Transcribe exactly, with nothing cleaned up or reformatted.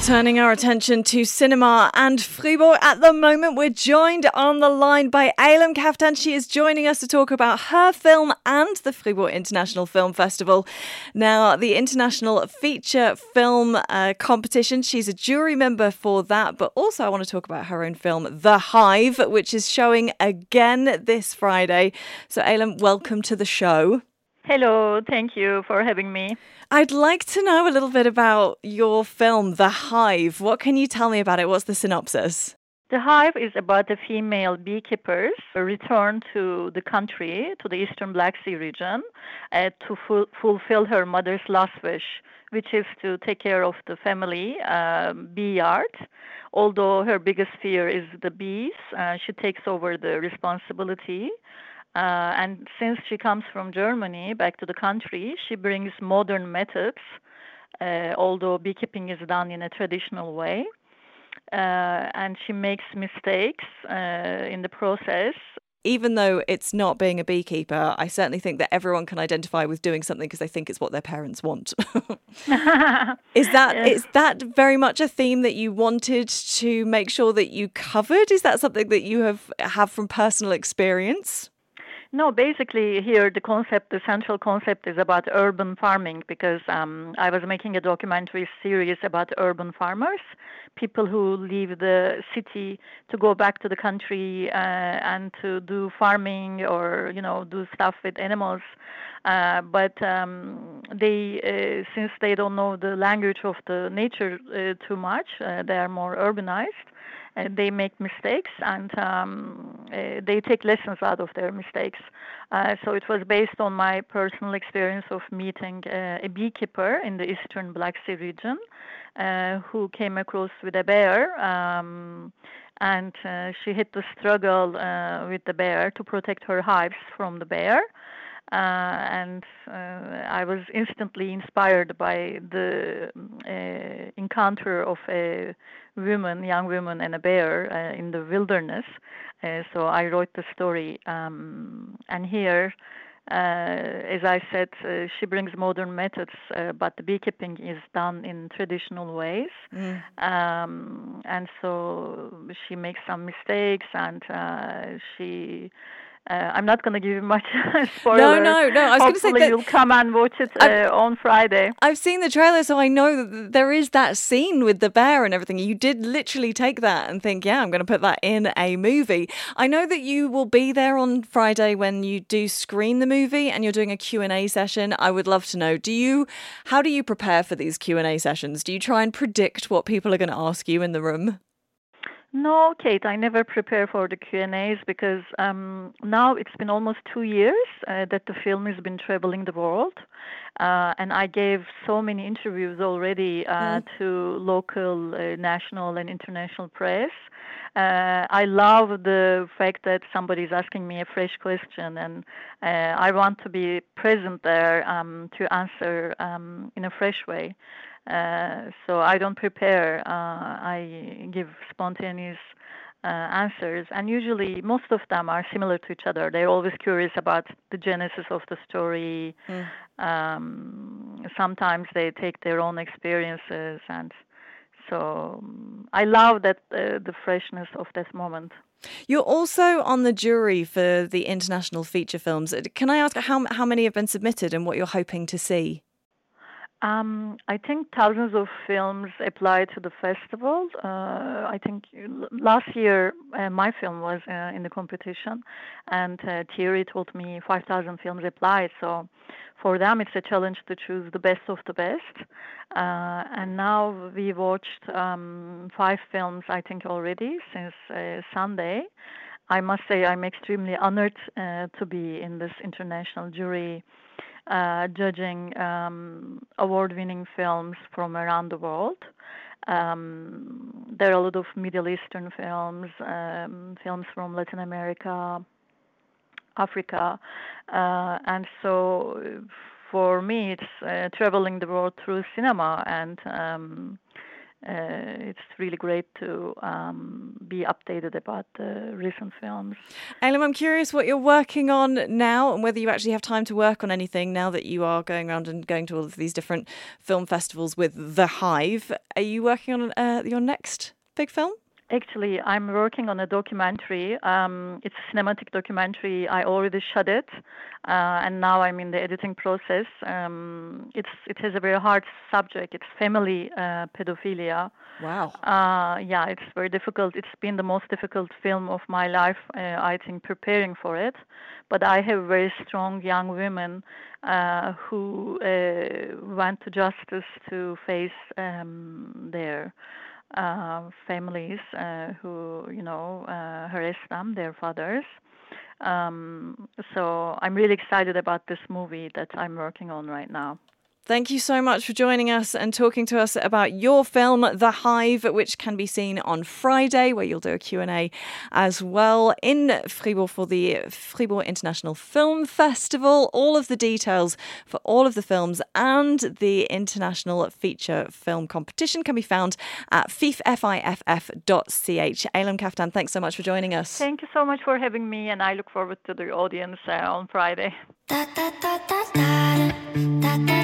Turning our attention to cinema and Fribourg at the moment, we're joined on the line by Ailem Kaftan. She is joining us to talk about her film and the Fribourg International Film Festival. Now, the International Feature Film uh, Competition, she's a jury member for that, but also I want to talk about her own film, The Hive, which is showing again this Friday. So, Ailem, welcome to the show. Hello, thank you for having me. I'd like to know a little bit about your film, The Hive. What can you tell me about it? What's the synopsis? The Hive is about a female beekeeper's return to the country, to the Eastern Black Sea region, uh, to fu- fulfill her mother's last wish, which is to take care of the family uh, bee yard. Although her biggest fear is the bees, uh, she takes over the responsibility. Uh, and since she comes from Germany back to the country, she brings modern methods, uh, although beekeeping is done in a traditional way. Uh, and she makes mistakes uh, in the process. Even though it's not being a beekeeper, I certainly think that everyone can identify with doing something because they think it's what their parents want. Is that Yes. is that very much a theme that you wanted to make sure that you covered? Is that something that you have have from personal experience? No, basically here the concept, the central concept is about urban farming because um, I was making a documentary series about urban farmers, people who leave the city to go back to the country uh, and to do farming or, you know, do stuff with animals. Uh, but um, they, uh, since they don't know the language of the nature uh, too much, uh, they are more urbanized. Uh, they make mistakes and um, uh, they take lessons out of their mistakes. Uh, so it was based on my personal experience of meeting uh, a beekeeper in the Eastern Black Sea region uh, who came across with a bear. Um, and uh, she had to struggle uh, with the bear to protect her hives from the bear. Uh, and uh, I was instantly inspired by the uh, encounter of a woman, young woman, and a bear uh, in the wilderness. Uh, so I wrote the story. Um, and here, uh, as I said, uh, she brings modern methods, uh, but the beekeeping is done in traditional ways. Mm. Um, and so she makes some mistakes, and uh, she. Uh, I'm not going to give you much spoiler. No, no, no. I was going to say that you'll come and watch it uh, on Friday. I've seen the trailer, so I know that there is that scene with the bear and everything. You did literally take that and think, yeah, I'm going to put that in a movie. I know that you will be there on Friday when you do screen the movie and you're doing a Q and A session. I would love to know, do you, how do you prepare for these Q and A sessions? Do you try and predict what people are going to ask you in the room? No, Kate, I never prepare for the Q and A's because um, now it's been almost two years uh, that the film has been traveling the world. Uh, and I gave so many interviews already uh, mm. to local, uh, national, and international press. Uh, I love the fact that somebody is asking me a fresh question, and uh, I want to be present there um, to answer um, in a fresh way. Uh, so I don't prepare. Uh, I give spontaneous uh, answers, and usually most of them are similar to each other. They're always curious about the genesis of the story. Mm. Um, sometimes they take their own experiences, and so um, I love that uh, the freshness of this moment. You're also on the jury for the international feature films. Can I ask how how many have been submitted and what you're hoping to see? Um, I think thousands of films apply to the festival. Uh, I think last year uh, my film was uh, in the competition, and uh, Thierry told me five thousand films applied. So for them, it's a challenge to choose the best of the best. Uh, and now we watched um, five films, I think, already since uh, Sunday. I must say I'm extremely honored uh, to be in this international jury. Uh, judging um, award-winning films from around the world. Um, there are a lot of Middle Eastern films, um, films from Latin America, Africa, uh, and so for me it's uh, traveling the world through cinema, and um, uh, it's really great to um, be updated about the recent films. Eilem, I'm curious what you're working on now and whether you actually have time to work on anything now that you are going around and going to all of these different film festivals with The Hive. Are you working on uh, your next big film? Actually, I'm working on a documentary. Um, it's a cinematic documentary. I already shot it, uh, and now I'm in the editing process. Um, it's it has a very hard subject. It's family uh, pedophilia. Wow. Uh, yeah, it's very difficult. It's been the most difficult film of my life, uh, I think, preparing for it. But I have very strong young women uh, who uh, went to justice to face um, their Uh, families uh, who, you know, uh, harass them, their fathers. Um, so I'm really excited about this movie that I'm working on right now. Thank you so much for joining us and talking to us about your film, The Hive, which can be seen on Friday, where you'll do a Q and A as well in Fribourg for the Fribourg International Film Festival. All of the details for all of the films and the International Feature Film Competition can be found at fiff dot c h. Eilem Kaftan, thanks so much for joining us. Thank you so much for having me, and I look forward to the audience uh, on Friday. Da, da, da, da, da, da, da.